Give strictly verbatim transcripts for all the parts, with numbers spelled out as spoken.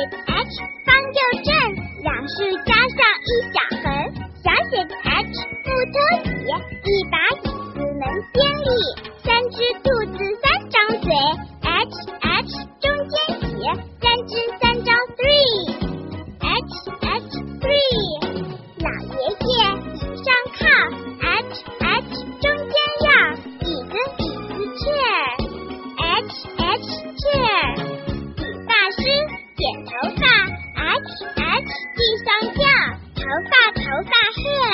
写的 H 方又正，两竖加上一小横。小写的 H 木头椅，一把椅子能便利。三只兔子三张嘴 ，H H 中间写三只三张 three。H H three， 老爷爷椅上靠 ，H H 中间绕，椅子椅子 chair，H H chair。理发师剪头发 ，H H 地上掉，头发头发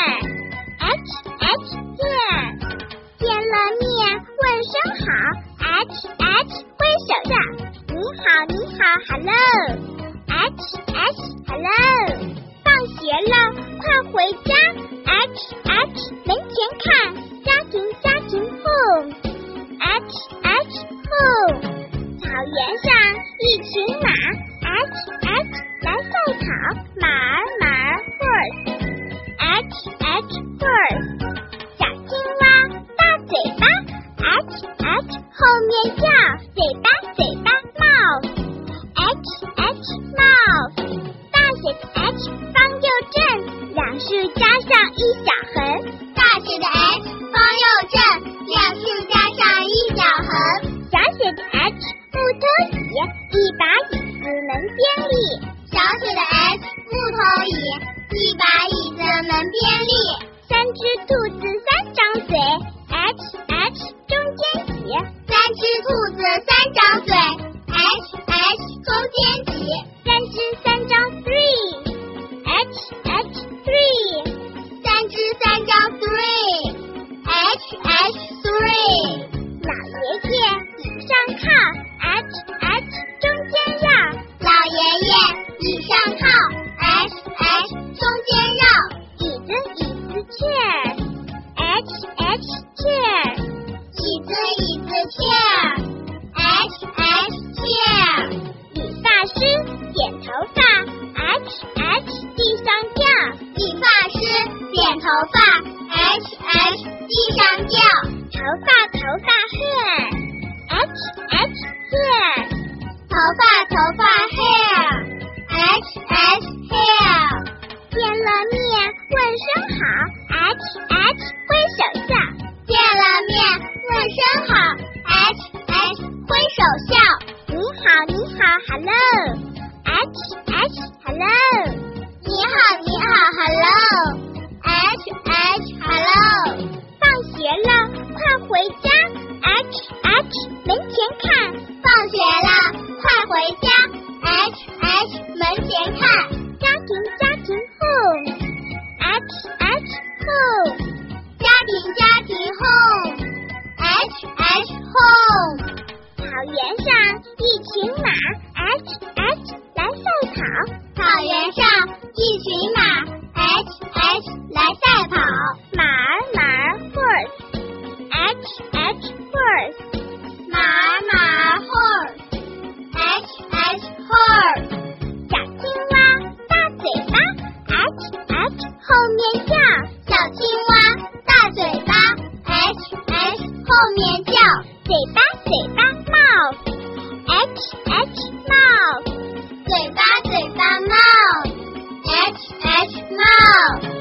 hair，H H hair。见了面问声好 ，H H 挥手笑，你好你好 ，hello。H H hello， 放学了快回家 ，H H 门前看，家庭家庭 home，H H home。草原上一群马 ，H H 来赛跑，马儿马儿 horse，H H horse。小青蛙大嘴巴 ，H H 后面叫，嘴巴嘴巴 mouth，H H mouth。大写的 H 方又正，两竖加上一小横。 大写的 H 方又正，两竖加上一小横。 小写的 H 木头椅，一把椅子能便利。 小写的 H 木头椅，一把椅子能便利。 三只兔子三张嘴 ，H H 中间写三只兔子三张嘴 ，H H 中间挤。 三只三张 three，H H three。 三只三张 three，H H three。 老爷爷椅上靠 ，H H 中间绕， 老爷爷椅上靠 ，H H 中间绕， 椅子椅子 chair，H H chair。 椅子椅子 chair，H H chair。 理发师剪头发 ，H H 地上掉， 理发师剪头发 ，H H 地上掉， 头发头发 hair，H H hair。 头发头发 hair，H H hair。 见了面问声好 ，H H 挥手笑， 见了面问声好 ，H H 挥手笑， 你好你好 ，hello，H H hello。 你好你好 ，hello，H H hello。 放学了快回家 ，H H 门前看， 放学了快回家 ，H H 门前看， 家庭家庭 home，H H home。 家庭家庭 home，H H home。 草原上一群马 ，H H 来赛跑， 草原上一群马 ，H H 来赛跑， 马儿马儿 horse，H H horse。 马儿马儿 horse，H H horse。 小青蛙大嘴巴 ，H H 后面叫， 小青蛙大嘴巴 ，H H 后面叫， 嘴巴嘴巴 mouth，H H mouth。 嘴巴嘴巴 mouth，H H mouth。